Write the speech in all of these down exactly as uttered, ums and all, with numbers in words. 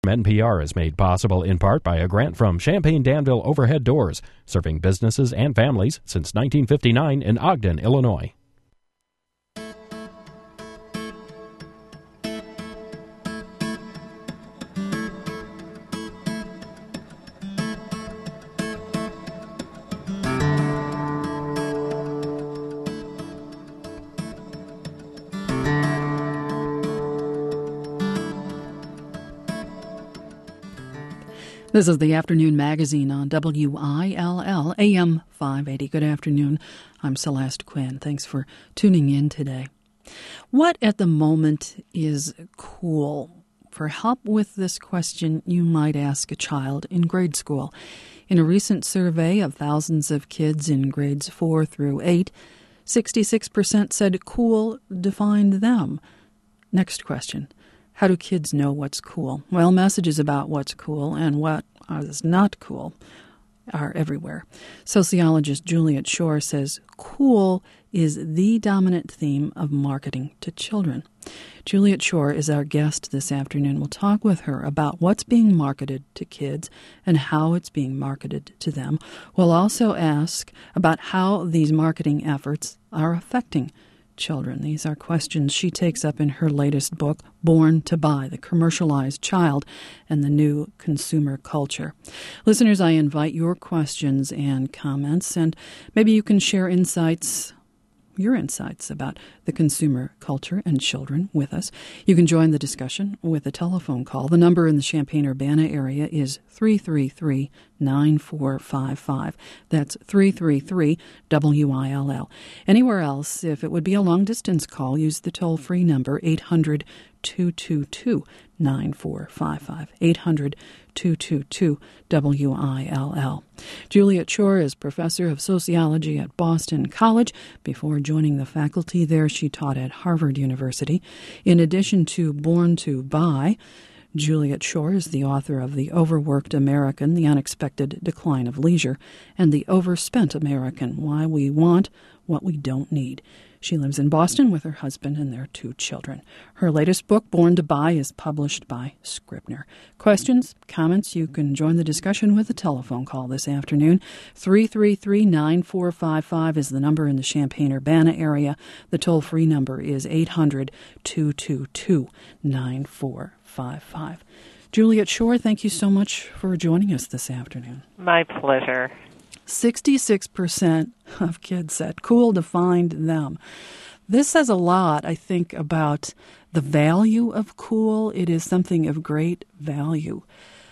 N P R is made possible in part by a grant from Champaign Danville Overhead Doors, serving businesses and families since nineteen fifty-nine in Ogden, Illinois. This is the Afternoon Magazine on W I L L, A M five eighty. Good afternoon. I'm Celeste Quinn. Thanks for tuning in today. What at the moment is cool? For help with this question, you might ask a child in grade school. In a recent survey of thousands of kids in grades four through eight, sixty-six percent said cool defined them. Next question. How do kids know what's cool? Well, messages about what's cool and what is not cool are everywhere. Sociologist Juliet Schor says cool is the dominant theme of marketing to children. Juliet Schor is our guest this afternoon. We'll talk with her about what's being marketed to kids and how it's being marketed to them. We'll also ask about how these marketing efforts are affecting children. These are questions she takes up in her latest book, Born to Buy, The Commercialized Child and the New Consumer Culture. Listeners, I invite your questions and comments, and maybe you can share insights, your insights about the consumer culture and children with us. You can join the discussion with a telephone call. The number in the Champaign-Urbana area is three three three, nine four five five. That's three three three W I L L. Anywhere else, if it would be a long-distance call, use the toll-free number eight hundred, two two two, nine four five five. eight hundred, two two two, W I L L. Juliet Schor is professor of sociology at Boston College. Before joining the faculty there, she taught at Harvard University. In addition to Born to Buy, Juliet Schor is the author of The Overworked American, The Unexpected Decline of Leisure, and The Overspent American, Why We Want What We Don't Need. She lives in Boston with her husband and their two children. Her latest book, Born to Buy, is published by Scribner. Questions, comments, you can join the discussion with a telephone call this afternoon. three three three, nine four five five is the number in the Champaign-Urbana area. The toll-free number is eight hundred, two two two, nine four five five. Juliet Schor, thank you so much for joining us this afternoon. My pleasure. sixty-six percent of kids said cool defined them. This says a lot, I think, about the value of cool. It is something of great value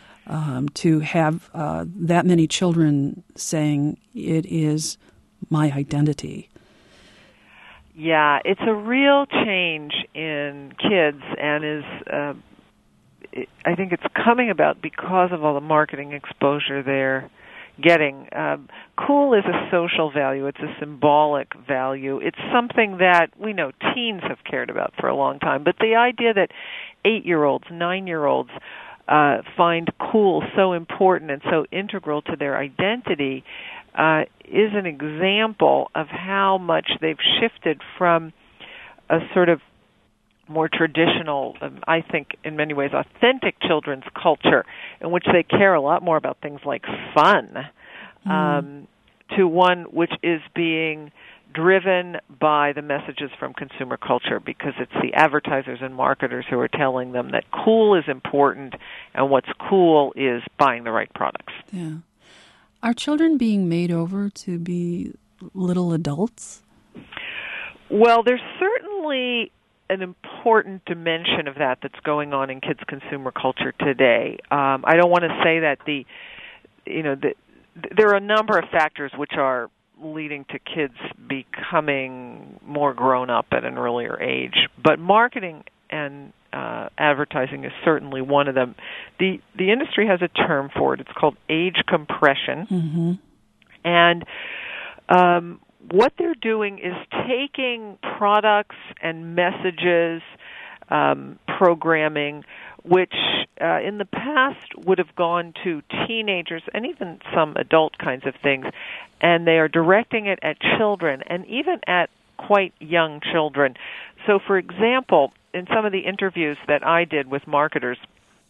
um, to have uh, that many children saying it is my identity. Yeah, it's a real change in kids, and is uh, it, I think it's coming about because of all the marketing exposure they're getting. Um, cool is a social value. It's a symbolic value. It's something that we know teens have cared about for a long time. But the idea that eight-year-olds, nine-year-olds uh, find cool so important and so integral to their identity uh, is an example of how much they've shifted from a sort of more traditional, um, I think in many ways authentic children's culture in which they care a lot more about things like fun, mm. um, to one which is being driven by the messages from consumer culture, because it's the advertisers and marketers who are telling them that cool is important and what's cool is buying the right products. Yeah. Are children being made over to be little adults? Well, there's certainly an important dimension of that that's going on in kids' consumer culture today. Um, I don't want to say that the, you know, the, there are a number of factors which are leading to kids becoming more grown up at an earlier age, but marketing and uh, advertising is certainly one of them. The the industry has a term for it. It's called age compression, mm-hmm. and um, what they're doing is taking products and messages, um, programming, which uh, in the past would have gone to teenagers and even some adult kinds of things, and they are directing it at children and even at quite young children. So, for example, in some of the interviews that I did with marketers,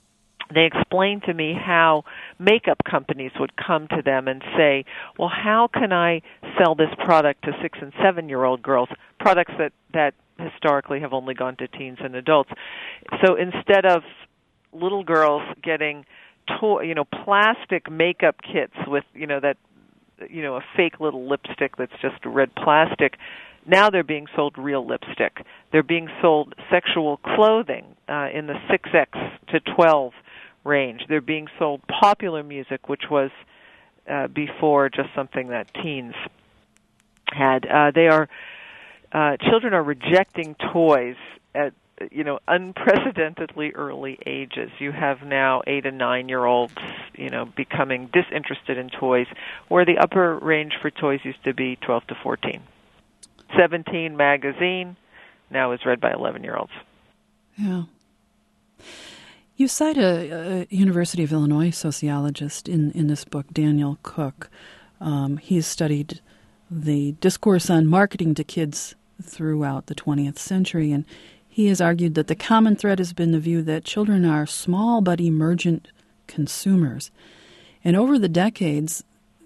they explained to me how makeup companies would come to them and say, well, how can I sell this product to six and seven-year-old girls, products that, that historically have only gone to teens and adults. So instead of little girls getting toy, you know, plastic makeup kits with, you know, that, you know, a fake little lipstick that's just red plastic, now they're being sold real lipstick. They're being sold sexual clothing uh, in the six X to twelve range. They're being sold popular music, which was uh, before just something that teens had. Uh, they are uh, children are rejecting toys at you know unprecedentedly early ages. You have now eight and nine year olds you know becoming disinterested in toys, where the upper range for toys used to be twelve to fourteen. seventeen magazine now is read by eleven year olds. Yeah. You cite a, a University of Illinois sociologist in, in this book, Daniel Cook. Um, he's studied the discourse on marketing to kids throughout the twentieth century, and he has argued that the common thread has been the view that children are small but emergent consumers. And over the decades,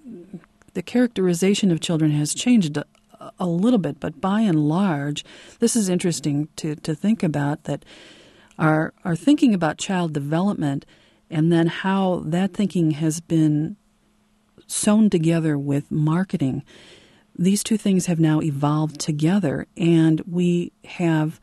the characterization of children has changed a, a little bit, but by and large, this is interesting to, to think about, that Our, our thinking about child development and then how that thinking has been sewn together with marketing. These two things have now evolved together, and we have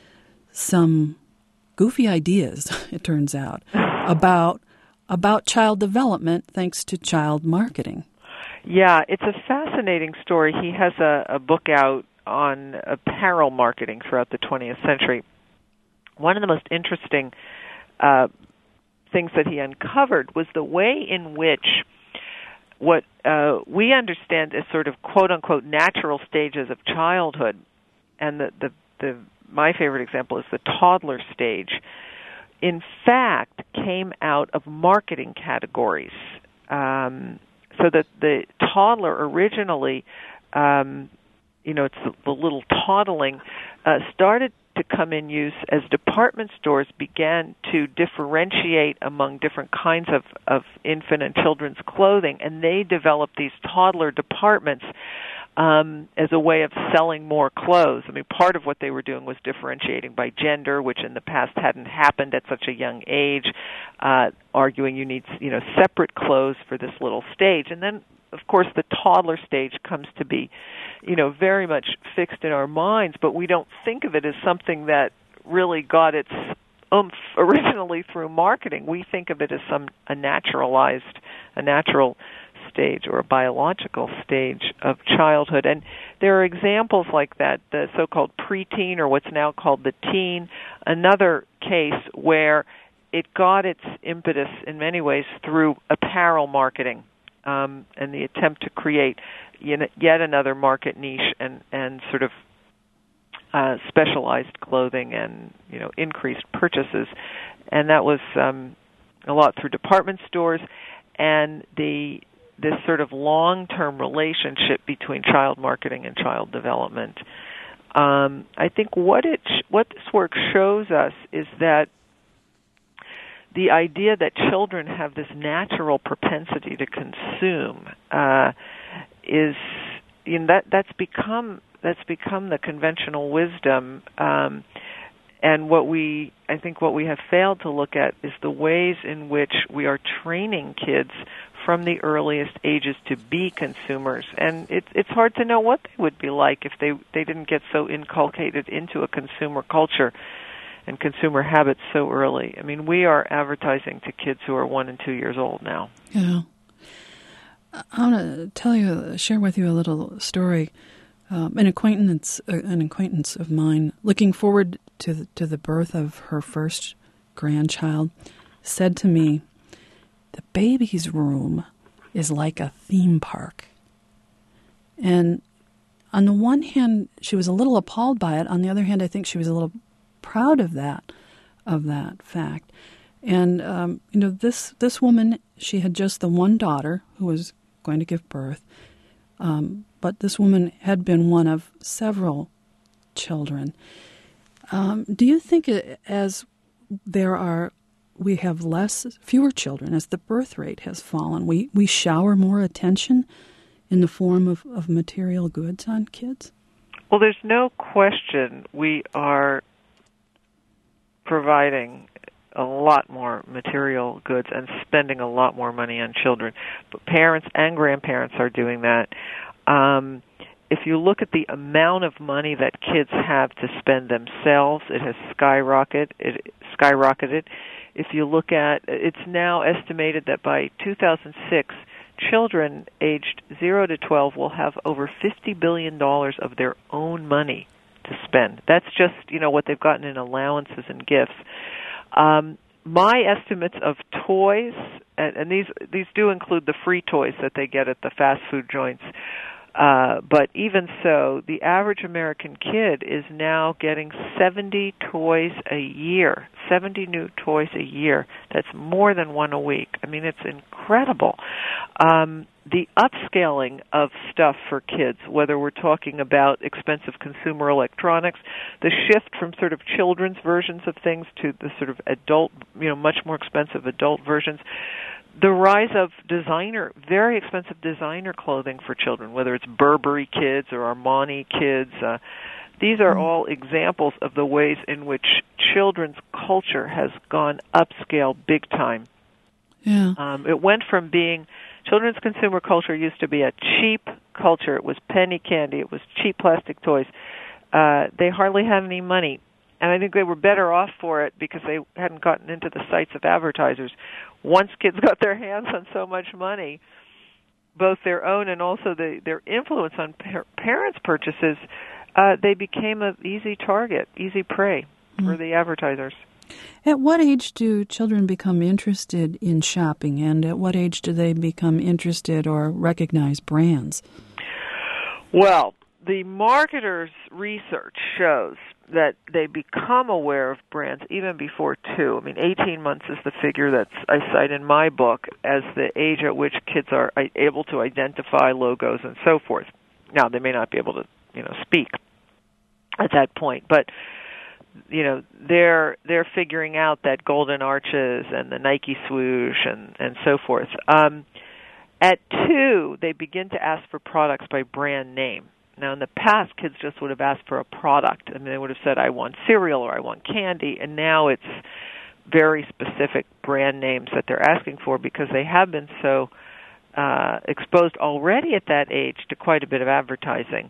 some goofy ideas, it turns out, about about child development thanks to child marketing. Yeah, it's a fascinating story. He has a, a book out on apparel marketing throughout the twentieth century. One of the most interesting uh, things that he uncovered was the way in which what uh, we understand as sort of quote-unquote natural stages of childhood, and the, the, the my favorite example is the toddler stage, in fact came out of marketing categories. Um, so that the toddler originally, um, you know, it's the, the little toddling, uh, started to come in use as department stores began to differentiate among different kinds of, of infant and children's clothing, and they developed these toddler departments um, as a way of selling more clothes. I mean, part of what they were doing was differentiating by gender, which in the past hadn't happened at such a young age, uh, arguing you need, you know, separate clothes for this little stage. And then, of course, the toddler stage comes to be, you know, very much fixed in our minds, but we don't think of it as something that really got its oomph originally through marketing. We think of it as some a naturalized, a natural stage or a biological stage of childhood. And there are examples like that, the so-called preteen, or what's now called the teen, another case where it got its impetus in many ways through apparel marketing. Um, and the attempt to create yet another market niche and, and sort of uh, specialized clothing and, you know, increased purchases. And that was um, a lot through department stores, and the this sort of long-term relationship between child marketing and child development. Um, I think what it sh- what this work shows us is that the idea that children have this natural propensity to consume uh, is, you know, that that's become that's become the conventional wisdom, um, and what we I think what we have failed to look at is the ways in which we are training kids from the earliest ages to be consumers, and it's it's hard to know what they would be like if they they didn't get so inculcated into a consumer culture and consumer habits so early. I mean, we are advertising to kids who are one and two years old now. Yeah. I want to tell you, share with you a little story. Um, an acquaintance, uh, an acquaintance of mine, looking forward to the, to the birth of her first grandchild, said to me, "The baby's room is like a theme park." And on the one hand, she was a little appalled by it. On the other hand, I think she was a little proud of that, of that fact. And, um, you know, this, this woman, she had just the one daughter who was going to give birth. Um, but this woman had been one of several children. Um, do you think it, as there are we have less, fewer children as the birth rate has fallen. We we shower more attention in the form of, of material goods on kids? Well, there's no question we are providing a lot more material goods and spending a lot more money on children. But parents and grandparents are doing that. Um, if you look at the amount of money that kids have to spend themselves, it has skyrocketed. It skyrocketed. If you look at, it's now estimated that by two thousand six, children aged zero to twelve will have over fifty billion dollars of their own money to spend. That's just, you know, what they've gotten in allowances and gifts. Um, my estimates of toys, and, and these these do include the free toys that they get at the fast food joints, uh, but even so, the average American kid is now getting seventy toys a year, seventy new toys a year. That's more than one a week. I mean, it's incredible. Um, the upscaling of stuff for kids, whether we're talking about expensive consumer electronics, the shift from sort of children's versions of things to the sort of adult, you know, much more expensive adult versions, the rise of designer, very expensive designer clothing for children, whether it's Burberry kids or Armani kids, uh, these are all examples of the ways in which children's culture has gone upscale big time. Yeah. Um, it went from being, children's consumer culture used to be a cheap culture. It was penny candy. It was cheap plastic toys. Uh, they hardly had any money. And I think they were better off for it because they hadn't gotten into the sights of advertisers. Once kids got their hands on so much money, both their own and also the, their influence on par- parents' purchases, uh, they became an easy target, easy prey mm. for the advertisers. At what age do children become interested in shopping, and at what age do they become interested or recognize brands? Well, the marketers' research shows that they become aware of brands even before two. I mean, eighteen months is the figure that I cite in my book as the age at which kids are able to identify logos and so forth. Now, they may not be able to, you know, speak at that point, but you know, they're they're figuring out that Golden Arches and the Nike swoosh and, and so forth. Um, at two, they begin to ask for products by brand name. Now, in the past, kids just would have asked for a product. I mean, they would have said, I want cereal or I want candy, and now it's very specific brand names that they're asking for because they have been so uh, exposed already at that age to quite a bit of advertising.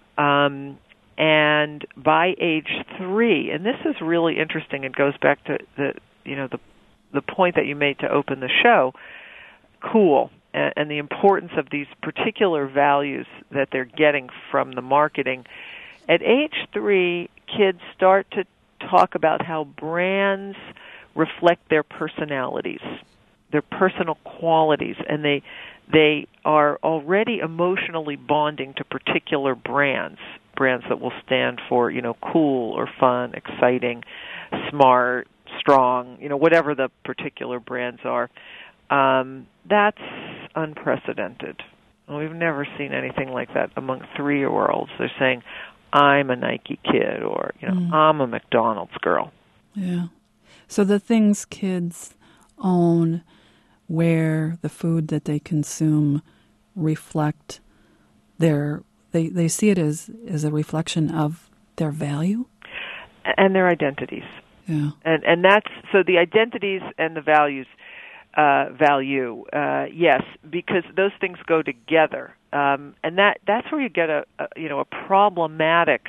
Um And by age three, and this is really interesting, it goes back to the you know the the point that you made to open the show, cool, and, and the importance of these particular values that they're getting from the marketing. At age three, kids start to talk about how brands reflect their personalities, their personal qualities, and they they are already emotionally bonding to particular brands. Brands that will stand for, you know, cool or fun, exciting, smart, strong, you know, whatever the particular brands are. Um, that's unprecedented. We've never seen anything like that among three-year-olds. They're saying, I'm a Nike kid, or, you know, mm. I'm a McDonald's girl. Yeah. So the things kids own, wear, the food that they consume reflect their They they see it as, as a reflection of their value? And their identities. Yeah. And and that's, so the identities and the values, uh, value, uh, yes, because those things go together. Um, and that, that's where you get a, a you know, a problematic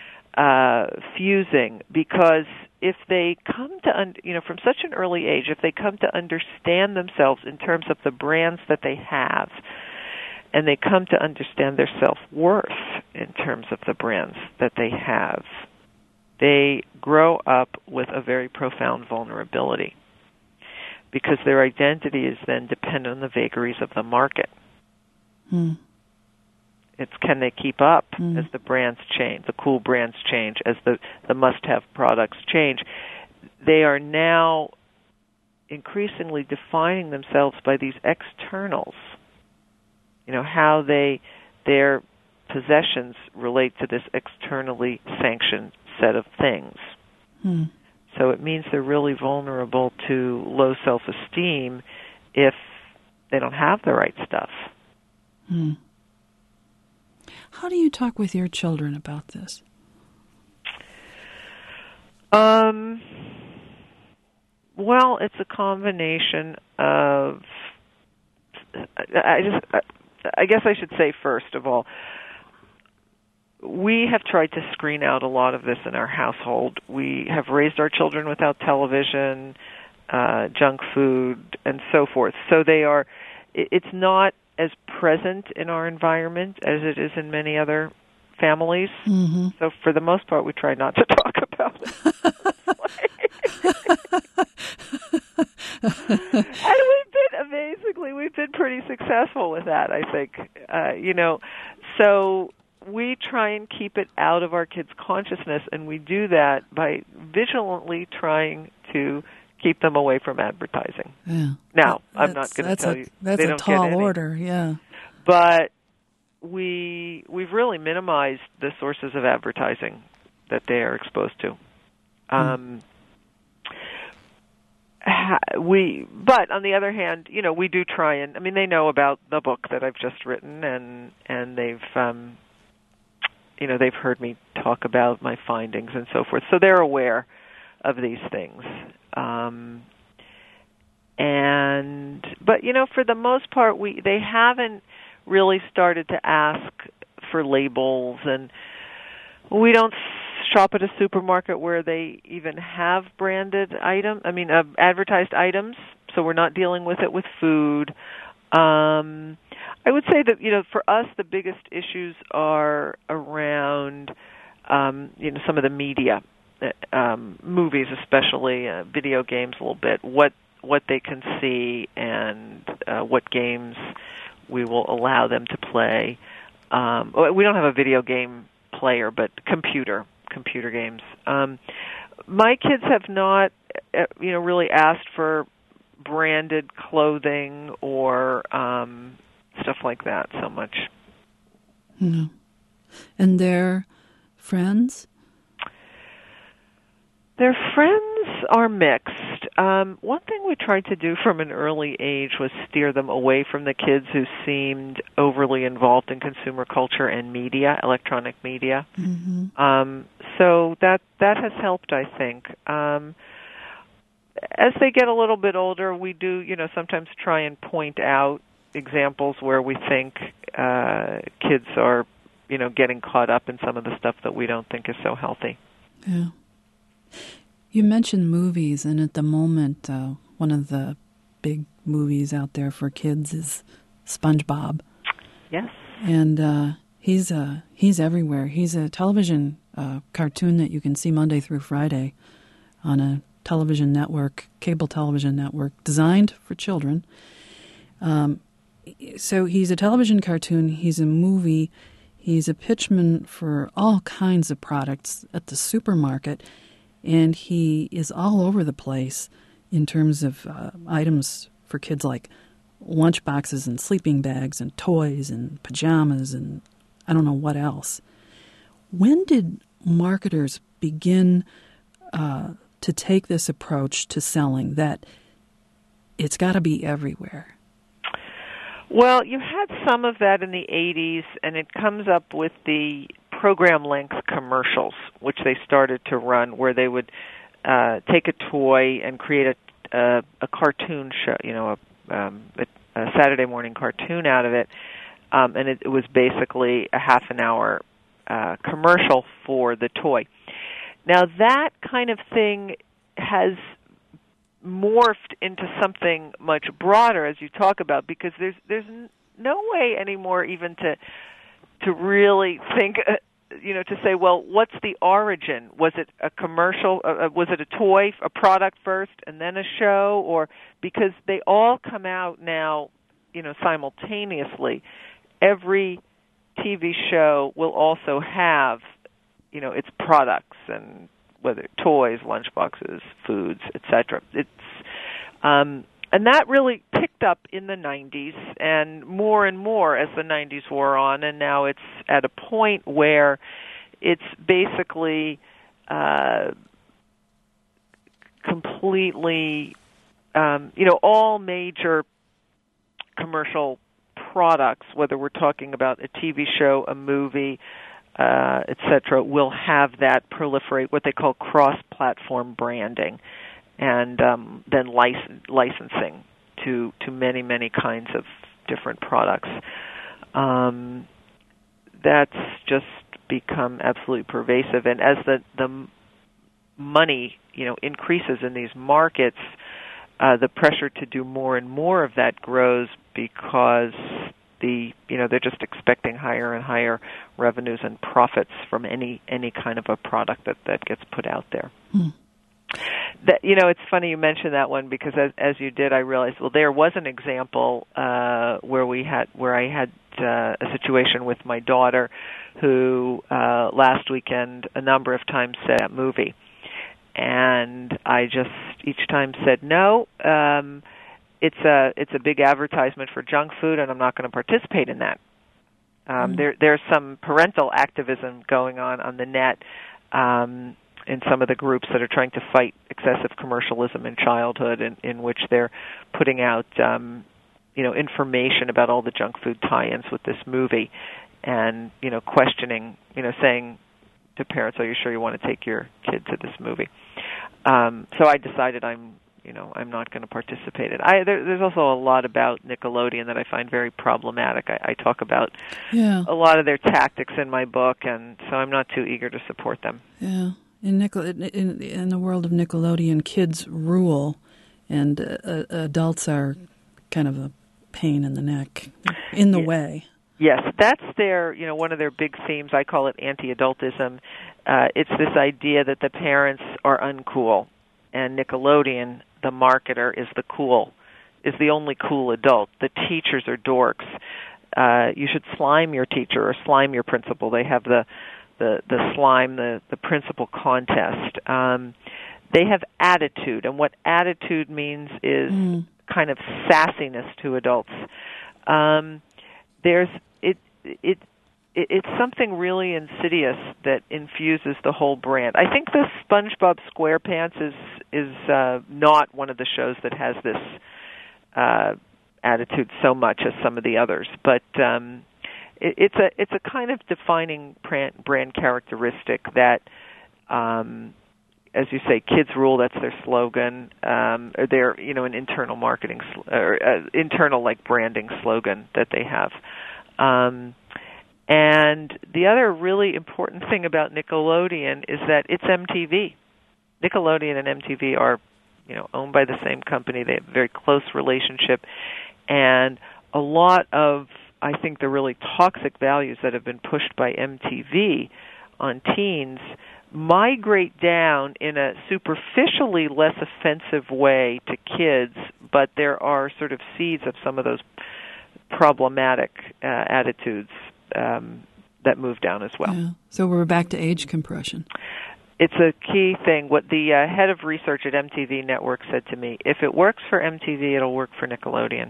uh, fusing, because if they come to, un- you know, from such an early age, if they come to understand themselves in terms of the brands that they have, and they come to understand their self-worth in terms of the brands that they have, they grow up with a very profound vulnerability because their identity is then dependent on the vagaries of the market. Hmm. It's can they keep up hmm. as the brands change, the cool brands change, as the, the must-have products change. They are now increasingly defining themselves by these externals. You know, how they, their possessions relate to this externally sanctioned set of things. Hmm. So it means they're really vulnerable to low self-esteem if they don't have the right stuff. Hmm. How do you talk with your children about this? Um, well, it's a combination of, I just, I guess I should say first of all, we have tried to screen out a lot of this in our household. We have raised our children without television, uh, junk food, and so forth. So they are, it's not as present in our environment as it is in many other families. Mm-hmm. So for the most part, we try not to talk about it. And we've been, amazingly, we've been pretty successful with that, I think. Uh, you know, so we try and keep it out of our kids' consciousness, and we do that by vigilantly trying to keep them away from advertising. Yeah. Now, that, I'm not going to tell a, you. That's they a don't tall get any. order, yeah. But we, we've really minimized the sources of advertising that they are exposed to. Um, mm. We, but on the other hand, you know, we do try and, I mean, they know about the book that I've just written, and, and they've, um, you know, they've heard me talk about my findings and so forth. So they're aware of these things. Um, and, but, you know, for the most part, we, they haven't really started to ask for labels, and we don't shop at a supermarket where they even have branded items, I mean, uh, advertised items, so we're not dealing with it with food. Um, I would say that, you know, for us, the biggest issues are around, um, you know, some of the media, um, movies especially, uh, video games a little bit, what what they can see and uh, what games we will allow them to play. Um, we don't have a video game player, but computer, computer games. Um, my kids have not, you know, really asked for branded clothing or um, stuff like that so much. No. And their friends? Their friends are mixed. Um, one thing we tried to do from an early age was steer them away from the kids who seemed overly involved in consumer culture and media, electronic media. Mm-hmm. Um, so that that has helped, I think. Um, as they get a little bit older, we do, you know, sometimes try and point out examples where we think uh, kids are, you know, getting caught up in some of the stuff that we don't think is so healthy. Yeah. You mentioned movies, and at the moment, uh, one of the big movies out there for kids is SpongeBob. Yes. And uh, he's uh, he's everywhere. He's a television uh, cartoon that you can see Monday through Friday on a television network, cable television network, designed for children. Um, so he's a television cartoon. He's a movie. He's a pitchman for all kinds of products at the supermarket. And he is all over the place in terms of uh, items for kids like lunch boxes and sleeping bags and toys and pajamas and I don't know what else. When did marketers begin uh, to take this approach to selling that it's got to be everywhere? Well, you had some of that in the eighties, and it comes up with the program-length commercials, which they started to run, where they would uh, take a toy and create a, a, a cartoon show, you know, a, um, a, a Saturday morning cartoon out of it, um, and it, it was basically a half an hour uh, commercial for the toy. Now, that kind of thing has morphed into something much broader, as you talk about, because there's there's no way anymore even to to really think, uh, you know, to say, well, what's the origin? Was it a commercial? Uh, was it a toy, a product first, and then a show? Or because they all come out now, you know, simultaneously. Every T V show will also have, you know, its products, and whether toys, lunchboxes, foods, et cetera. It's um, and that really picked up in the nineties, and more and more as the nineties wore on, and now it's at a point where it's basically uh, completely, um, you know, all major commercial products, whether we're talking about a T V show, a movie, uh, et cetera, will have that proliferate, what they call cross-platform branding, and um, then license, licensing to, to many, many kinds of different products. Um, that's just become absolutely pervasive, and as the, the money, you know, increases in these markets, uh, the pressure to do more and more of that grows because the, you know, they're just expecting higher and higher revenues and profits from any any kind of a product that, that gets put out there. Hmm. That, you know, it's funny you mentioned that one, because as, as you did, I realized, well, there was an example uh, where we had where I had uh, a situation with my daughter, who uh, last weekend a number of times said that movie, and I just each time said no. Um, it's a it's a big advertisement for junk food, and I'm not going to participate in that. Um, mm. There there's some parental activism going on on the net. Um, in some of the groups that are trying to fight excessive commercialism in childhood, in, in which they're putting out, um, you know, information about all the junk food tie-ins with this movie, and, you know, questioning, you know, saying to parents, "Are you sure you want to take your kid to this movie?" Um, so I decided I'm, you know, I'm not going to participate in it. I, there, there's also a lot about Nickelodeon that I find very problematic. I, I talk about yeah. a lot of their tactics in my book, and so I'm not too eager to support them. Yeah. In, Nickel, in, in the world of Nickelodeon, kids rule, and uh, adults are kind of a pain in the neck, in the yeah. way. Yes, that's their, you know, one of their big themes. I call it anti-adultism. Uh, it's this idea that the parents are uncool, and Nickelodeon, the marketer, is the cool, is the only cool adult. The teachers are dorks. Uh, you should slime your teacher or slime your principal. They have the the, the slime, the, the principal contest. Um, they have attitude, and what attitude means is mm. kind of sassiness to adults. Um, there's it it. it It's something really insidious that infuses the whole brand. I think the SpongeBob SquarePants is is uh, not one of the shows that has this uh, attitude so much as some of the others, but um, it, it's a it's a kind of defining brand, brand characteristic that, um, as you say, kids rule. That's their slogan, um, or their you know an internal marketing sl- or uh, internal like branding slogan that they have. Um, And the other really important thing about Nickelodeon is that it's M T V. Nickelodeon and M T V are, you know, owned by the same company. They have a very close relationship, and a lot of, I think, the really toxic values that have been pushed by M T V on teens migrate down in a superficially less offensive way to kids, but there are sort of seeds of some of those problematic uh, attitudes Um, that move down as well. Yeah. So we're back to age compression. It's a key thing. What the uh, head of research at M T V Network said to me, if it works for M T V, it'll work for Nickelodeon.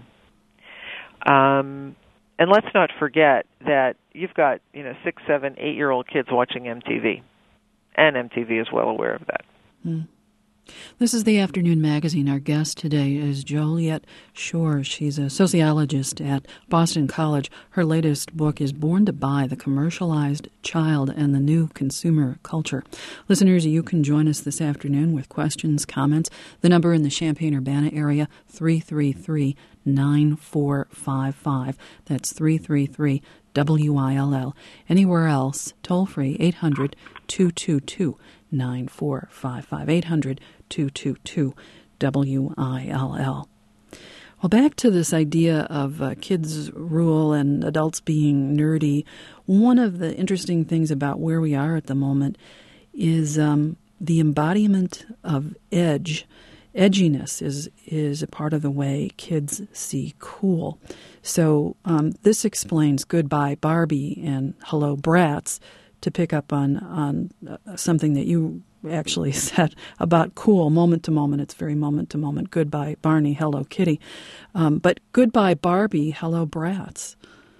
Um, and let's not forget that you've got, you know, six, seven, eight-year-old kids watching M T V, and M T V is well aware of that. Mm. This is the Afternoon Magazine. Our guest today is Joliet Schor. She's a sociologist at Boston College. Her latest book is Born to Buy, The Commercialized Child and the New Consumer Culture. Listeners, you can join us this afternoon with questions, comments. The number in the Champaign-Urbana area, three three three, nine four five five. That's three three three, W I L L. Anywhere else, toll free, eight hundred, two two two, nine four five five. eight hundred, two two two, W I L L. Well, back to this idea of uh, kids rule and adults being nerdy. One of the interesting things about where we are at the moment is um, the embodiment of edge. Edginess is is a part of the way kids see cool. So um, this explains Goodbye Barbie and Hello Bratz, to pick up on, on uh, something that you actually said about cool, moment to moment. It's very moment to moment. Goodbye Barney, Hello Kitty. Um, but Goodbye Barbie, Hello Bratz.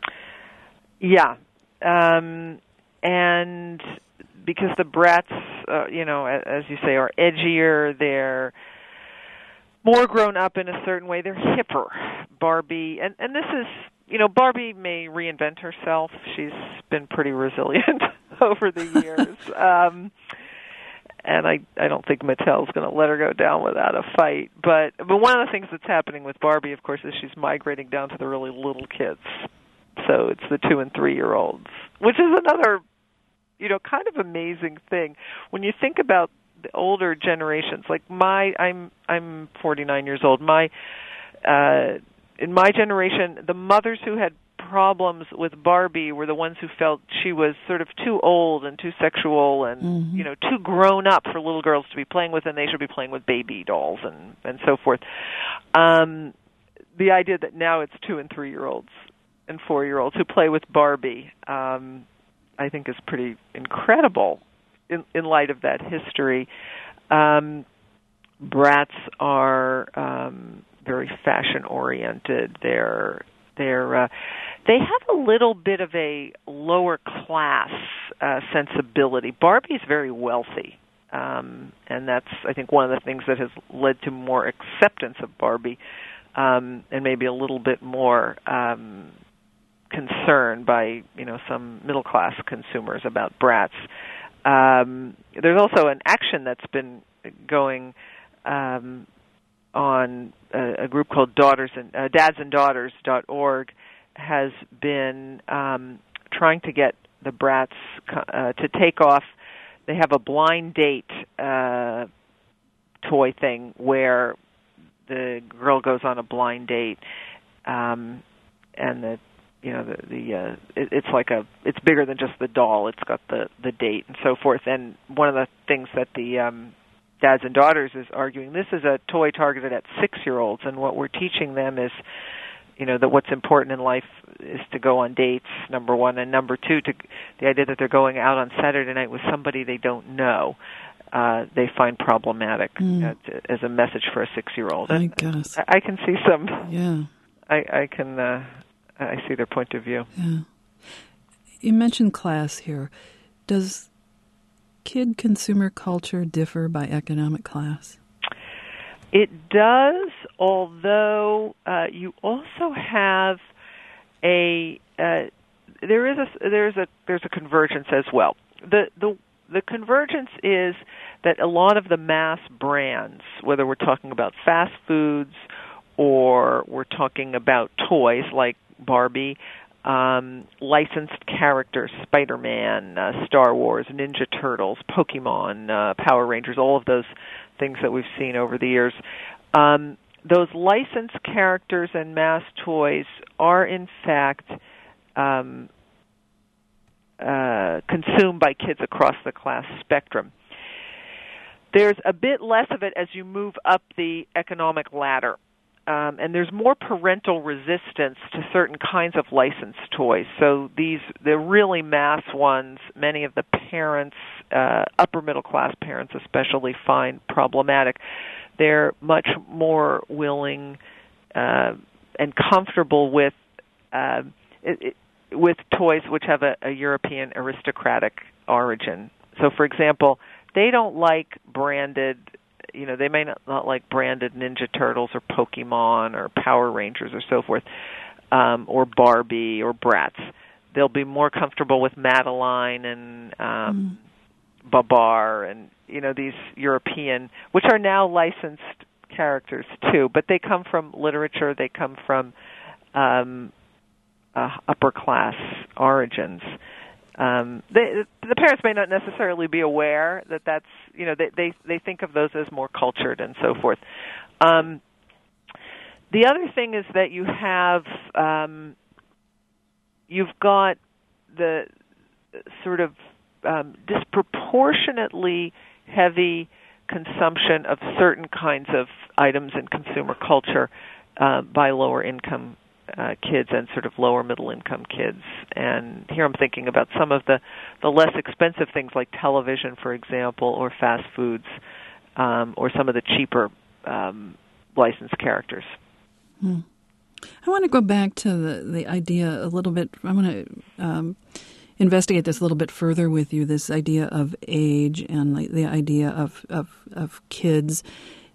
Yeah. Um, and because the Bratz, uh, you know, as you say, are edgier, they're more grown up in a certain way. They're hipper. Barbie, and, and this is, you know, Barbie may reinvent herself. She's been pretty resilient over the years. um, and I, I don't think Mattel's going to let her go down without a fight. But, but one of the things that's happening with Barbie, of course, is she's migrating down to the really little kids. So it's the two and three-year-olds, which is another, you know, kind of amazing thing. When you think about the older generations, like my, I'm I'm forty-nine years old. My, uh, in my generation, the mothers who had problems with Barbie were the ones who felt she was sort of too old and too sexual and mm-hmm. you know too grown up for little girls to be playing with, and they should be playing with baby dolls and and so forth. Um, the idea that now it's two and three year olds and four year olds who play with Barbie, um, I think is pretty incredible in, in light of that history. Um, brats are um, very fashion oriented. They're they're uh, they have a little bit of a lower class uh, sensibility. Barbie is very wealthy, um, and that's I think one of the things that has led to more acceptance of Barbie, um, and maybe a little bit more um, concern by you know some middle class consumers about brats. Um, there's also an action that's been going um, on a, a group called Daughters and uh, Dads and Daughters dot org has been um, trying to get the brats uh, to take off. They have a blind date uh, toy thing where the girl goes on a blind date, um, and the you know the the uh, it, it's like a it's bigger than just the doll. It's got the the date and so forth. And one of the things that the um, Dads and Daughters is arguing, this is a toy targeted at six-year-olds, and what we're teaching them is, you know, that what's important in life is to go on dates, number one, and number two, to the idea that they're going out on Saturday night with somebody they don't know, uh, they find problematic mm. uh, to, as a message for a six-year-old. I guess. I, I can see some. Yeah. I, I can. Uh, I see their point of view. Yeah. You mentioned class here. Does kid consumer culture differ by economic class? It does, although uh, you also have a uh, there is a there's a there's a convergence as well. The the the convergence is that a lot of the mass brands, whether we're talking about fast foods or we're talking about toys like Barbie, um, licensed characters, Spider-Man, uh, Star Wars, Ninja Turtles, Pokemon, uh, Power Rangers, all of those things that we've seen over the years. Um, those licensed characters and mass toys are, in fact, um, uh, consumed by kids across the class spectrum. There's a bit less of it as you move up the economic ladder. Um, and there's more parental resistance to certain kinds of licensed toys. So these, the really mass ones, many of the parents, uh, upper middle class parents especially, find problematic. They're much more willing uh, and comfortable with uh, it, it, with toys which have a, a European aristocratic origin. So, for example, they don't like branded. You know, they may not, not like branded Ninja Turtles or Pokemon or Power Rangers or so forth, um, or Barbie or Bratz. They'll be more comfortable with Madeline and um, mm. Babar and, you know, these European, which are now licensed characters too, but they come from literature, they come from um, uh, upper class origins. Um, they, the parents may not necessarily be aware that that's, you know, they, they, they think of those as more cultured and so forth. Um, the other thing is that you have, um, you've got the sort of um, disproportionately heavy consumption of certain kinds of items in consumer culture uh, by lower income Uh, kids and sort of lower middle income kids. And here I'm thinking about some of the, the less expensive things like television, for example, or fast foods, um, or some of the cheaper um, licensed characters. Hmm. I want to go back to the, the idea a little bit. I want to um, investigate this a little bit further with you, this idea of age and the, the idea of, of, of kids.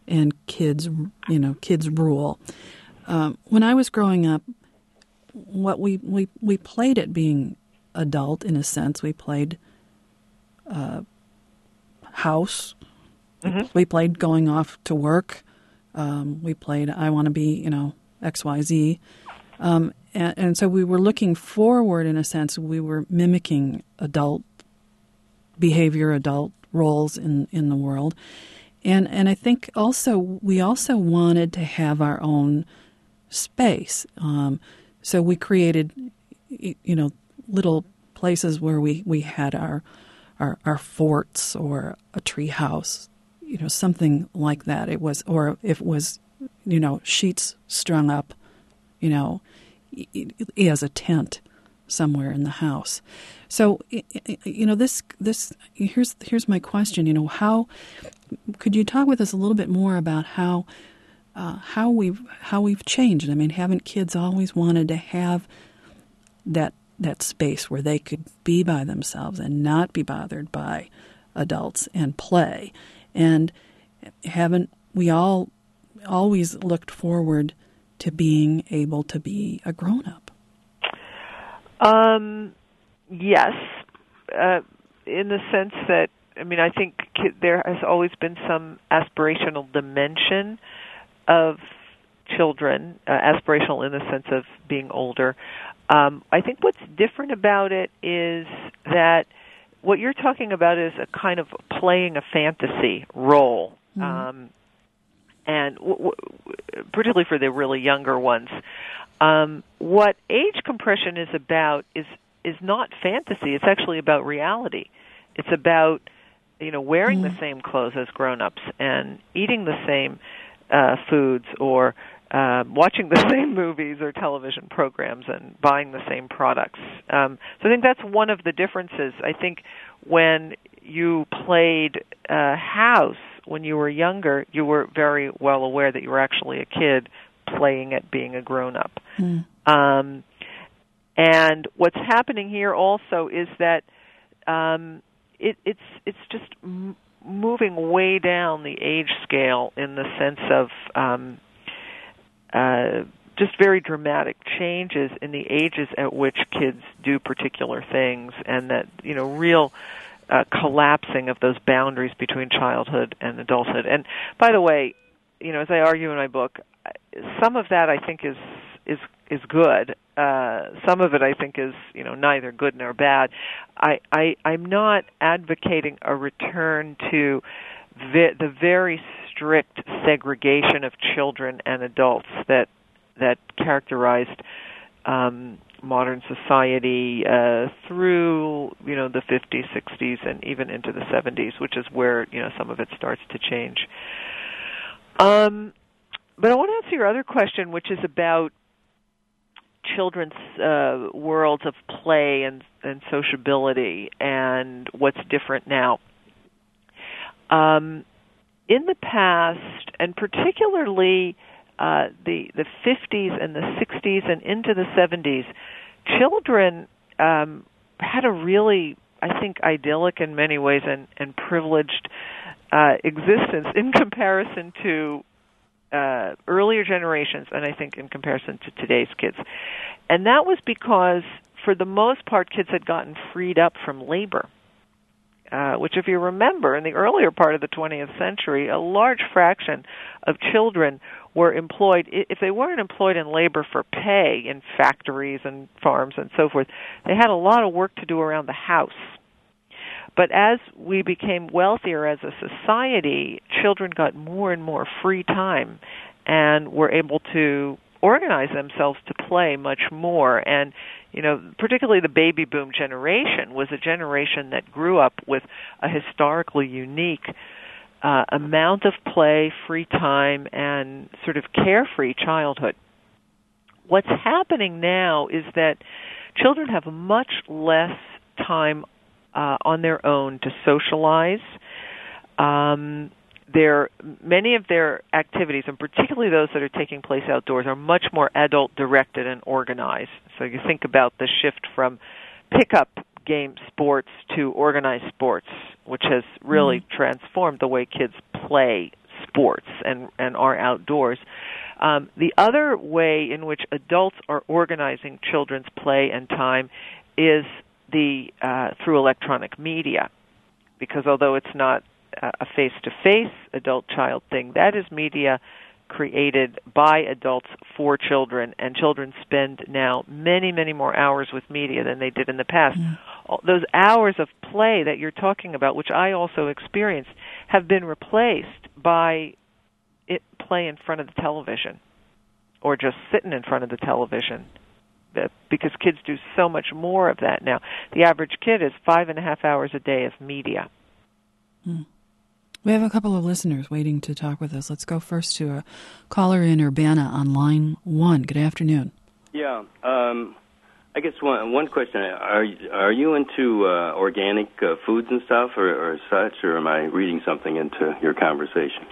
and kids, you know, kids rule. Um, when I was growing up, what we, we, we played at being adult, in a sense. We played uh, house. Mm-hmm. We played going off to work. Um, we played I want to be, you know, X Y Z. Um, and, and so we were looking forward, in a sense. We were mimicking adult behavior, adult roles in, in the world. And and I think also we also wanted to have our own space. Um, so we created, you know, little places where we, we had our, our our forts or a tree house, you know, something like that. It was, or if it was, you know, sheets strung up, you know, as a tent somewhere in the house. So, you know, this this here's here's my question. You know, how could you talk with us a little bit more about how uh, how we've how we've changed? I mean, haven't kids always wanted to have that that space where they could be by themselves and not be bothered by adults and play? And haven't we all always looked forward to being able to be a grown-up? Um, yes, uh, in the sense that, I mean, I think kid, there has always been some aspirational dimension of children, uh, aspirational in the sense of being older. Um, I think what's different about it is that what you're talking about is a kind of playing a fantasy role, mm-hmm. um, and w- w- particularly for the really younger ones. Um, what age compression is about is is not fantasy. It's actually about reality. It's about, you know, wearing mm-hmm. the same clothes as grown-ups and eating the same uh, foods, or uh, watching the same movies or television programs and buying the same products. Um, so I think that's one of the differences. I think when you played uh, house when you were younger, you were very well aware that you were actually a kid playing at being a grown-up. Mm. Um, and what's happening here also is that um, it, it's it's just m- moving way down the age scale in the sense of um, uh, just very dramatic changes in the ages at which kids do particular things, and that, you know, real uh, collapsing of those boundaries between childhood and adulthood. And by the way, you know, as I argue in my book, some of that I think is is is good. Uh, some of it I think is, you know, neither good nor bad. I, I I'm not advocating a return to the, the very strict segregation of children and adults that that characterized um, modern society uh, through, you know, the fifties, sixties, and even into the seventies, which is where, you know, some of it starts to change. Um, but I want to answer your other question, which is about children's uh, worlds of play and, and sociability and what's different now. Um, in the past, and particularly uh, the the fifties and the sixties and into the seventies, children um, had a really, I think, idyllic in many ways and, and privileged uh, existence in comparison to Uh, earlier generations, and I think in comparison to today's kids. And that was because, for the most part, kids had gotten freed up from labor, uh, which, if you remember, in the earlier part of the twentieth century, a large fraction of children were employed. If they weren't employed in labor for pay in factories and farms and so forth, they had a lot of work to do around the house. But as we became wealthier as a society, children got more and more free time and were able to organize themselves to play much more. And, you know, particularly the baby boom generation was a generation that grew up with a historically unique uh, amount of play, free time, and sort of carefree childhood. What's happening now is that children have much less time Uh, on their own to socialize. Um, their, many of their activities, and particularly those that are taking place outdoors, are much more adult-directed and organized. So you think about the shift from pickup game sports to organized sports, which has really mm-hmm. transformed the way kids play sports and, and are outdoors. Um, the other way in which adults are organizing children's play and time is the uh, through electronic media, because although it's not a face-to-face adult-child thing, that is media created by adults for children, and children spend now many, many more hours with media than they did in the past. Mm. Those hours of play that you're talking about, which I also experienced, have been replaced by it play in front of the television or just sitting in front of the television, because kids do so much more of that now. The average kid is five and a half hours a day of media. Mm. We have a couple of listeners waiting to talk with us. Let's go first to a caller in Urbana on line one. Good afternoon. Yeah, um, I guess one one question: Are are you into uh, organic uh, foods and stuff, or, or such, or am I reading something into your conversation?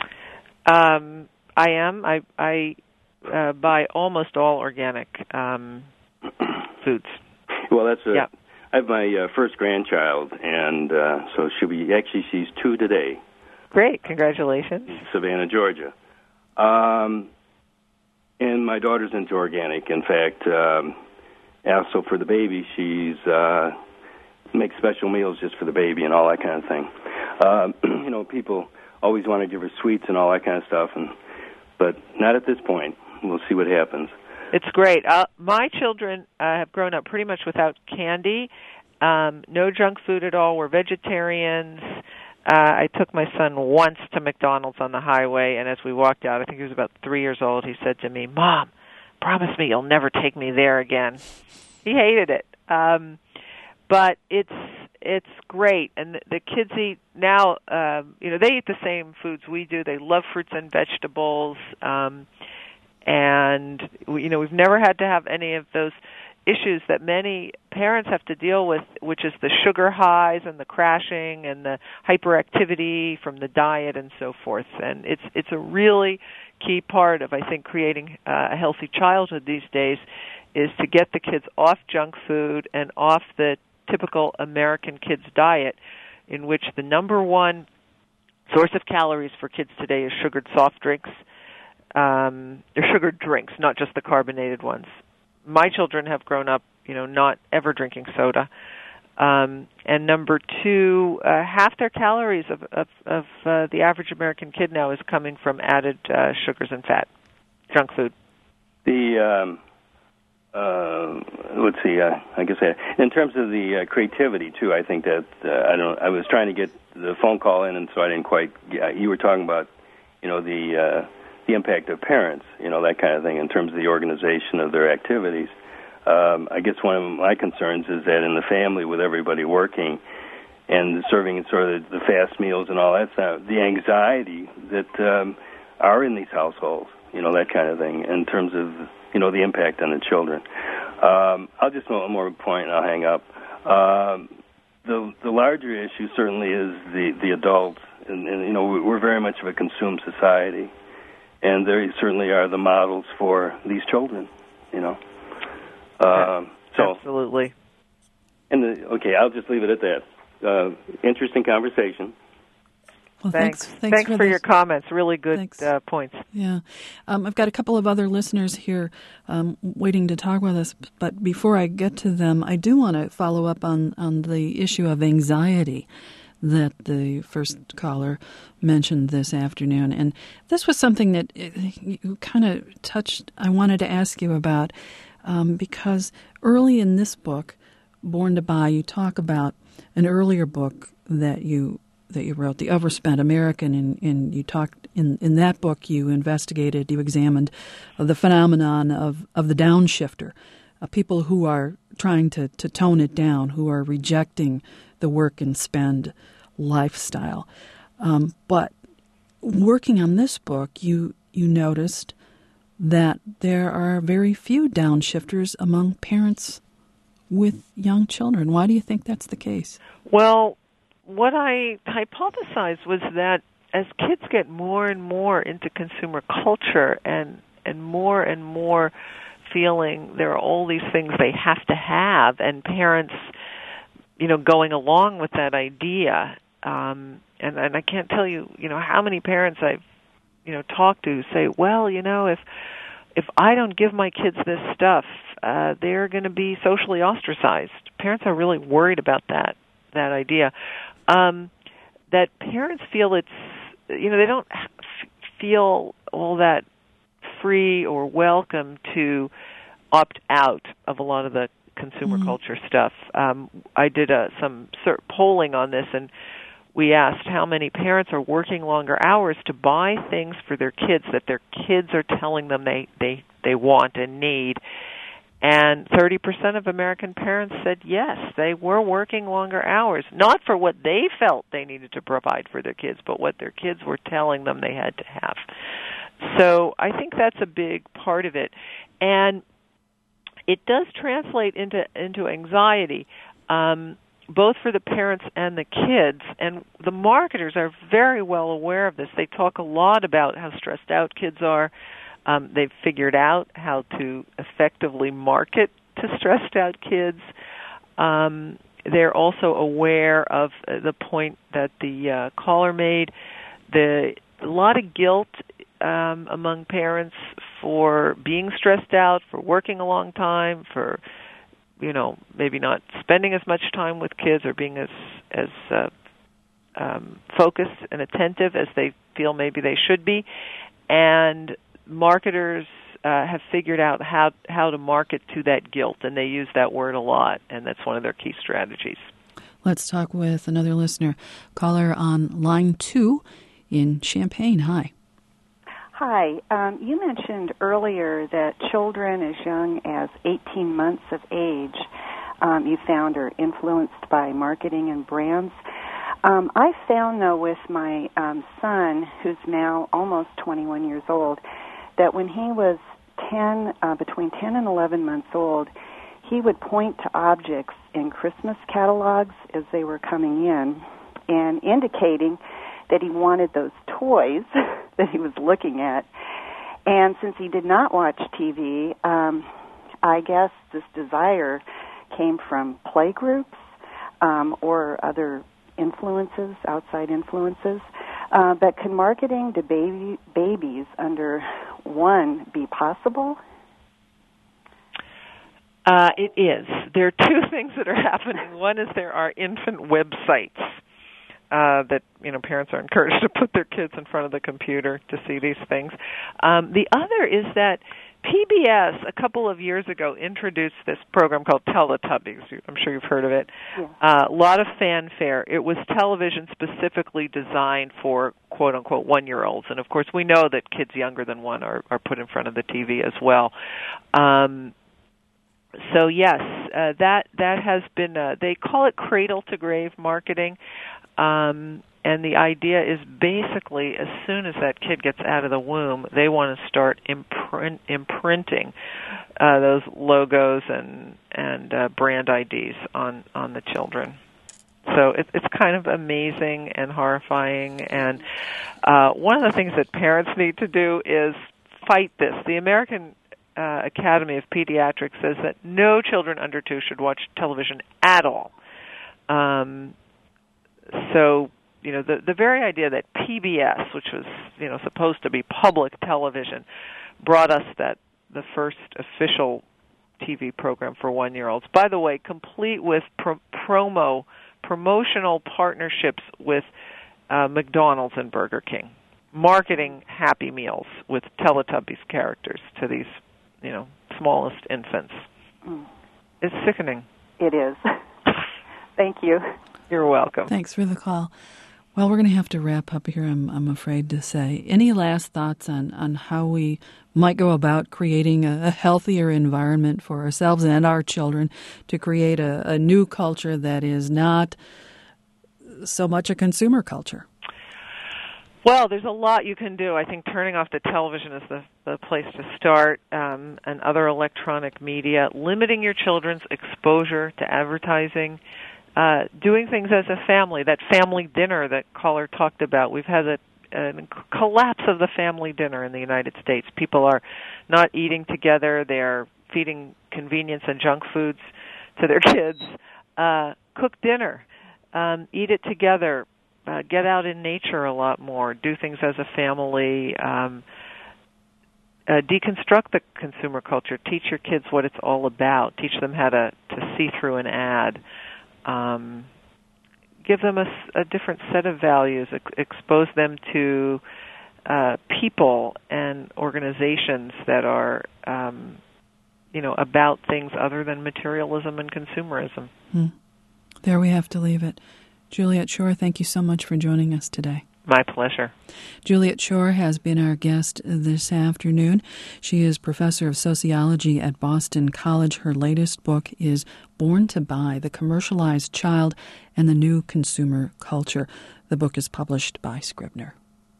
Um, I am. I I uh, buy almost all organic um, foods. Well, that's a. Yeah. I have my uh, first grandchild, and uh, so she'll be actually she's two today. Great, congratulations. Savannah, Georgia. Um, and my daughter's into organic. In fact, um, also for the baby, she's uh, makes special meals just for the baby and all that kind of thing. Um, you know, people always want to give her sweets and all that kind of stuff, and but not at this point. We'll see what happens. It's great. Uh, my children uh, have grown up pretty much without candy, um, no junk food at all. We're vegetarians. Uh, I took my son once to McDonald's on the highway, and as we walked out, I think he was about three years old, he said to me, "Mom, promise me you'll never take me there again." He hated it. Um, but it's it's great, and the, the kids eat now, um, you know, they eat the same foods we do. They love fruits and vegetables, um, and, you know, we've never had to have any of those issues that many parents have to deal with, which is the sugar highs and the crashing and the hyperactivity from the diet and so forth. And it's it's a really key part of, I think, creating uh, a healthy childhood these days, is to get the kids off junk food and off the typical American kids diet, in which the number one source of calories for kids today is sugared soft drinks. Um, they're sugared drinks, not just the carbonated ones. My children have grown up, you know, not ever drinking soda. Um, and number two, uh, half their calories of, of, of uh, the average American kid now is coming from added uh, sugars and fat, junk food. The um, uh, let's see, uh, I guess I, in terms of the uh, creativity too, I think that uh, I don't. I was trying to get the phone call in, and so I didn't quite. Uh, you were talking about, you know, the. Uh, the impact of parents, you know, that kind of thing, in terms of the organization of their activities. Um, I guess one of my concerns is that in the family, with everybody working and serving sort of the fast meals and all that stuff, the anxiety that um, are in these households, you know, that kind of thing, in terms of, you know, the impact on the children. Um, I'll just make one more point and I'll hang up. Um, the the larger issue certainly is the, the adults, and, and, you know, we're very much of a consumed society. And there certainly are the models for these children, you know. Um, so absolutely. And the, okay, I'll just leave it at that. Uh, interesting conversation. Well, thanks. Thanks, thanks, thanks for, for your comments. Really good uh, points. Yeah. Um, I've got a couple of other listeners here um, waiting to talk with us. But before I get to them, I do want to follow up on, on the issue of anxiety that the first caller mentioned this afternoon. And this was something that you kind of touched, I wanted to ask you about, um, because early in this book, Born to Buy, you talk about an earlier book that you that you wrote, The Overspent American, and, and you talked, in, in that book you investigated, you examined the phenomenon of, of the downshifter, uh, people who are trying to, to tone it down, who are rejecting the work and spend lifestyle. Um, but working on this book, you you noticed that there are very few downshifters among parents with young children. Why do you think that's the case? Well, what I hypothesized was that as kids get more and more into consumer culture and, and more and more feeling there are all these things they have to have, and parents, you know, going along with that idea, um, and, and I can't tell you, you know, how many parents I've you know, talk to say, well, you know, if if I don't give my kids this stuff, uh, they're going to be socially ostracized. Parents are really worried about that that idea. Um, that parents feel it's, you know, they don't f- feel all that free or welcome to opt out of a lot of the consumer mm-hmm. culture stuff. Um, I did a, some cert- polling on this, and we asked how many parents are working longer hours to buy things for their kids that their kids are telling them they, they, they want and need. And thirty percent of American parents said yes, they were working longer hours, not for what they felt they needed to provide for their kids, but what their kids were telling them they had to have. So I think that's a big part of it. And it does translate into, into anxiety. Um, both for the parents and the kids, and the marketers are very well aware of this. They talk a lot about how stressed out kids are. Um, they've figured out how to effectively market to stressed out kids. Um, they're also aware of the point that the uh, caller made, the a lot of guilt um, among parents for being stressed out, for working a long time, for you know, maybe not spending as much time with kids or being as as uh, um, focused and attentive as they feel maybe they should be. And marketers uh, have figured out how how to market to that guilt, and they use that word a lot, and that's one of their key strategies. Let's talk with another listener. Caller on line two in Champaign. Hi. Hi. Um, you mentioned earlier that children as young as eighteen months of age um, you found are influenced by marketing and brands. Um, I found, though, with my um, son, who's now almost twenty-one years old, that when he was ten, uh, between ten and eleven months old, he would point to objects in Christmas catalogs as they were coming in and indicating that he wanted those toys that he was looking at. And since he did not watch T V, um, I guess this desire came from playgroups um, or other influences, outside influences. Uh, but can marketing to baby, babies under one be possible? Uh, it is. There are two things that are happening. One is there are infant websites uh, that you know parents are encouraged to put their kids in front of the computer to see these things. Um, the other is that P B S a couple of years ago introduced this program called Teletubbies. I'm sure you've heard of it. Yeah. Uh, a lot of fanfare. It was television specifically designed for quote-unquote one-year-olds. And, of course, we know that kids younger than one are, are put in front of the T V as well. Um, so, yes, uh, that that has been, uh, they call it cradle-to-grave marketing. Um And the idea is basically as soon as that kid gets out of the womb, they want to start imprint, imprinting uh, those logos and and uh, brand I Ds on, on the children. So it, it's kind of amazing and horrifying. And uh, one of the things that parents need to do is fight this. The American uh, Academy of Pediatrics says that no children under two should watch television at all. Um, so... You know, the the very idea that P B S, which was, you know, supposed to be public television, brought us that the first official T V program for one-year-olds. By the way, complete with pro- promo, promotional partnerships with uh, McDonald's and Burger King, marketing Happy Meals with Teletubbies characters to these, you know, smallest infants. Mm. It's sickening. It is. Thank you. You're welcome. Thanks for the call. Well, we're going to have to wrap up here, I'm, I'm afraid to say. Any last thoughts on, on how we might go about creating a, a healthier environment for ourselves and our children to create a, a new culture that is not so much a consumer culture? Well, there's a lot you can do. I think turning off the television is the, the place to start, um, and other electronic media, limiting your children's exposure to advertising, Uh, doing things as a family, that family dinner that caller talked about. We've had a, a collapse of the family dinner in the United States. People are not eating together. They're feeding convenience and junk foods to their kids. Uh, cook dinner. Um, eat it together. uh, get out in nature a lot more, do things as a family, um, uh, deconstruct the consumer culture, teach your kids what it's all about, teach them how to, to see through an ad, um, give them a, a different set of values, ex- expose them to uh, people and organizations that are um, you know, about things other than materialism and consumerism. Hmm. There we have to leave it. Juliet Schor, thank you so much for joining us today. My pleasure. Juliet Schor has been our guest this afternoon. She is professor of sociology at Boston College. Her latest book is Born to Buy, The Commercialized Child and the New Consumer Culture. The book is published by Scribner.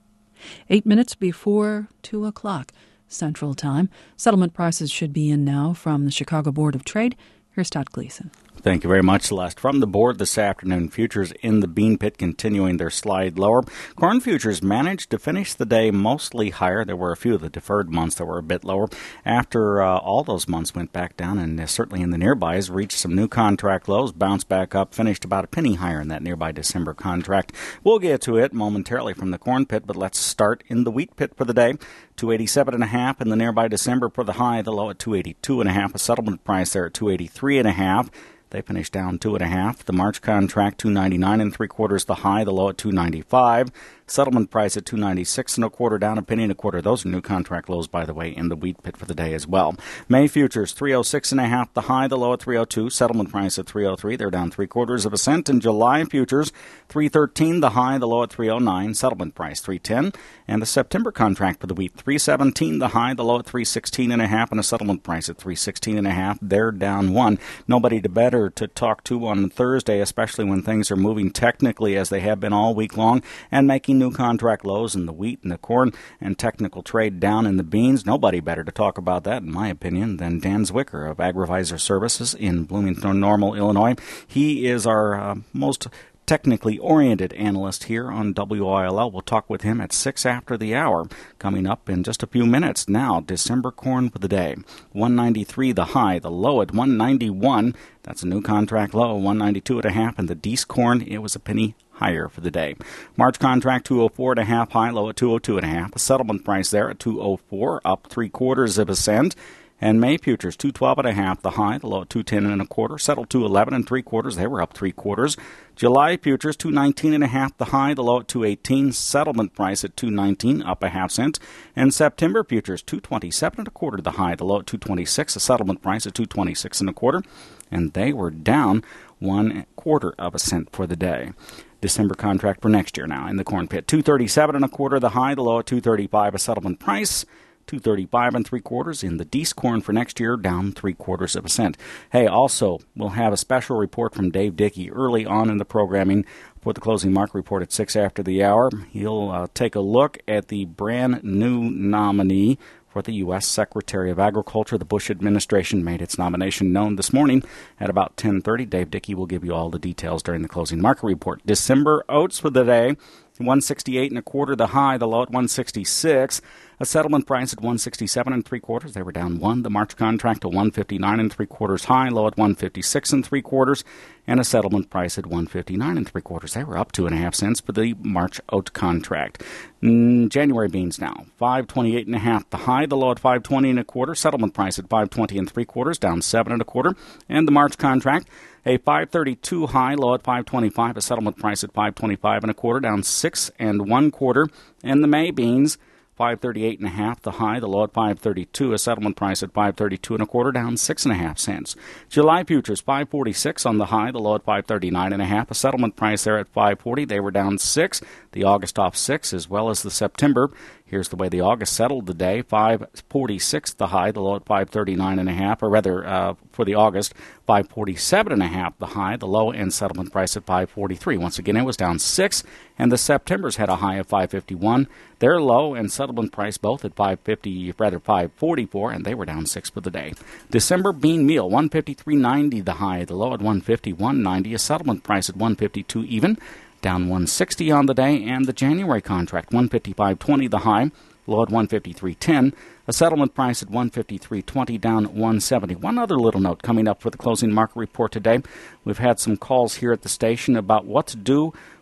Eight minutes before two o'clock Central Time. Settlement prices should be in now from the Chicago Board of Trade. Here's Todd Gleason. Thank you very much, Celeste. From the board this afternoon, futures in the bean pit continuing their slide lower. Corn futures managed to finish the day mostly higher. There were a few of the deferred months that were a bit lower. After uh, all those months went back down, and uh, certainly in the nearbys, reached some new contract lows, bounced back up, finished about a penny higher in that nearby December contract. We'll get to it momentarily from the corn pit, but let's start in the wheat pit for the day. two eighty-seven and a half in the nearby December for the high, the low at two eighty-two and a half. A settlement price there at two eighty-three and a half. They finished down two and a half. The March contract two ninety-nine and three quarters. The high, the low at two ninety-five. Settlement price at two ninety-six and a quarter, down a penny and a quarter. Those are new contract lows, by the way, in the wheat pit for the day as well. May futures three oh six and a half. The high, the low at three oh two. Settlement price at three oh three. They're down three quarters of a cent. In July futures three thirteen. The high, the low at three oh nine. Settlement price three ten. And the September contract for the wheat three seventeen. The high, the low at three sixteen and a half, and a settlement price at three sixteen and a half. They're down one. Nobody to better to talk to on Thursday, especially when things are moving technically as they have been all week long and making new contract lows in the wheat and the corn and technical trade down in the beans. Nobody better to talk about that, in my opinion, than Dan Zwicker of Agrivisor Services in Bloomington Normal, Illinois. He is our uh, most technically oriented analyst here on W I L L. We'll talk with him at six after the hour. Coming up in just a few minutes now, December corn for the day. one ninety-three the high, the low at one ninety-one. That's a new contract low, one ninety-two and a half. And the Dees corn, it was a penny higher for the day. March contract two oh four and a half, high, low at two oh two and a half. A settlement price there at two oh four, up three quarters of a cent. And May futures two twelve and a half, the high, the low at two ten and a quarter, settled two eleven and three quarters. They were up three quarters. July futures two nineteen and a half, the high, the low at two eighteen, settlement price at two nineteen, up a half cent. And September futures two twenty-seven and a quarter, the high, the low at two twenty-six, a settlement price at two twenty-six and a quarter. And they were down one quarter of a cent for the day. December contract for next year now in the corn pit. two thirty-seven and a quarter, the high, the low at two thirty-five, a settlement price. two thirty-five and three quarters in the Dees corn for next year, down three quarters of a cent. Hey, also, we'll have a special report from Dave Dickey early on in the programming for the closing market report at six after the hour. He'll uh, take a look at the brand new nominee for the U S Secretary of Agriculture. The Bush administration made its nomination known this morning at about ten thirty. Dave Dickey will give you all the details during the closing market report. December oats for the day, one sixty-eight and a quarter, the high, the low at one sixty-six. A settlement price at one sixty-seven and three quarters. They were down one. The March contract to one fifty-nine and three quarters, high, low at one fifty-six and three quarters, and a settlement price at one fifty-nine and three quarters. They were up two and a half cents for the March oat contract. Mm, January beans now, five twenty-eight and a half. The high, the low at five twenty and a quarter. Settlement price at five twenty and three quarters, down seven and a quarter. And the March contract, a five thirty-two high, low at five twenty-five. A settlement price at five twenty-five and a quarter, down six and one quarter. And the May beans, five thirty-eight and a half, the high, the low at five thirty-two, a settlement price at five thirty-two and a quarter, down six and a half cents. July futures five forty-six on the high, the low at five thirty-nine and a half, a settlement price there at five forty. They were down six. The August off six, as well as the September. Here's the way the August settled the day. five forty-six the high, the low at five thirty-nine and a half, or rather uh, for the August, five forty-seven and a half the high, the low, and settlement price at five forty-three. Once again, it was down six, and the September's had a high of five fifty-one. Their low and settlement price both at five fifty, rather five forty-four, and they were down six for the day. December bean meal, one fifty-three ninety the high, the low at one fifty-one ninety, a settlement price at one fifty-two even. Down one sixty on the day, and the January contract, one fifty-five twenty the high, low at one fifty-three ten, a settlement price at one fifty-three twenty, down one seventy. One other little note coming up for the closing market report today. We've had some calls here at the station about what to do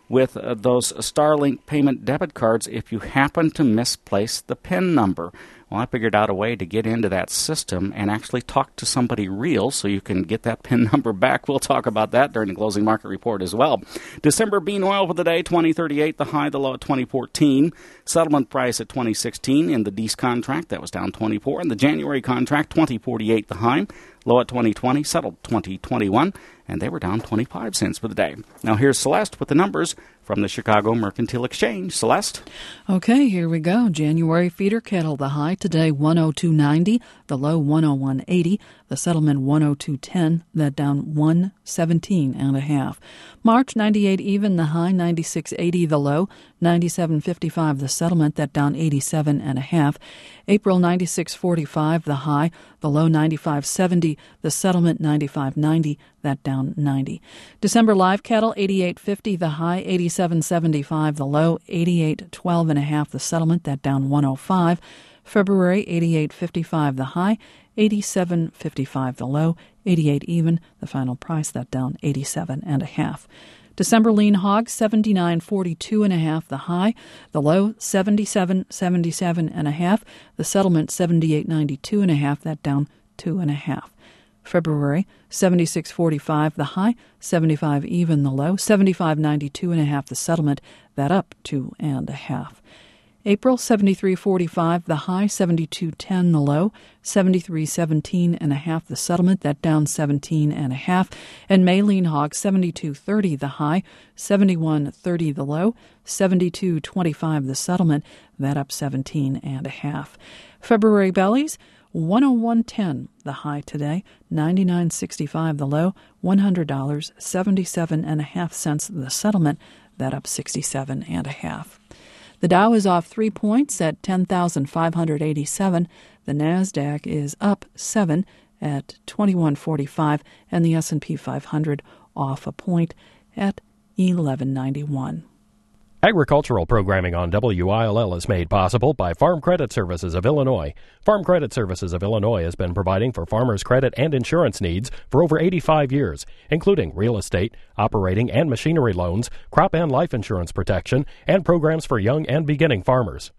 with uh, those Starlink payment debit cards if you happen to misplace the PIN number. Well, I figured out a way to get into that system and actually talk to somebody real so you can get that PIN number back. We'll talk about that during the closing market report as well. December bean oil for the day, twenty thirty-eight, the high, the low at twenty fourteen. Settlement price at twenty sixteen in the D E A S contract, that was down twenty-four. In the January contract, twenty forty-eight, the high, low at twenty twenty, settled twenty twenty-one, and they were down twenty-five cents for the day. Now here's Celeste with the numbers from the Chicago Mercantile Exchange. Celeste? Okay, here we go. January feeder cattle, the high today one oh two ninety, the low one oh one eighty, the settlement one oh two ten, that down one seventeen and a half. March ninety-eight even, the high ninety-six eighty, the low ninety-seven fifty-five, the settlement, that down eighty-seven and a half. April ninety-six forty-five, the high, the low ninety-five seventy, the settlement ninety-five ninety, that down ninety. December live cattle eighty-eight fifty, the high eighty-seven seventy-five, the low eighty-eight twelve and a half, the settlement, that down one oh five. February eighty-eight fifty-five, the high eighty-seven fifty-five, the low eighty-eight even, the final price, that down eighty-seven and a half. December lean hog seventy-nine forty-two and a half, the high, the low seventy-seven seventy-seven and a half, the settlement seventy-eight ninety-two and a half, that down two and a half. February seventy-six forty-five, the high, seventy-five even, the low, seventy-five ninety-two and a half, the settlement, that up two and a half. April seventy-three forty-five, the high, seventy-two ten, the low, seventy-three seventeen and a half, the settlement, that down seventeen and a half. And May lean hog seventy-two thirty, the high, seventy-one thirty, the low, seventy-two twenty-five, the settlement, that up seventeen and a half. February bellies one oh one ten, the high today, ninety-nine sixty-five, the low, one hundred dollars, seventy-seven and a half cents, the settlement, that up sixty-seven and a half. The Dow is off three points at ten thousand five hundred eighty-seven. The Nasdaq is up seven at twenty-one forty-five, and the S and P five hundred off a point at eleven ninety-one. Agricultural programming on W I L L is made possible by Farm Credit Services of Illinois. Farm Credit Services of Illinois has been providing for farmers' credit and insurance needs for over eighty-five years, including real estate, operating and machinery loans, crop and life insurance protection, and programs for young and beginning farmers.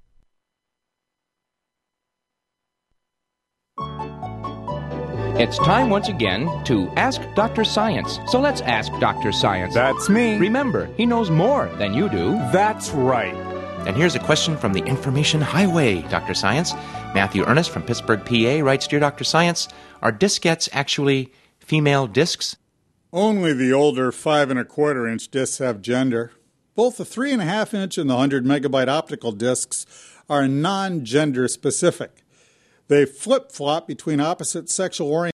It's time once again to Ask Doctor Science. So let's ask Doctor Science. That's me. Remember, he knows more than you do. That's right. And here's a question from the Information Highway, Doctor Science. Matthew Ernest from Pittsburgh, P A writes, Dear Doctor Science, are diskettes actually female discs? Only the older five and a quarter inch discs have gender. Both the three and a half inch and the one hundred megabyte optical discs are non-gender specific. They flip-flop between opposite sexual orientations.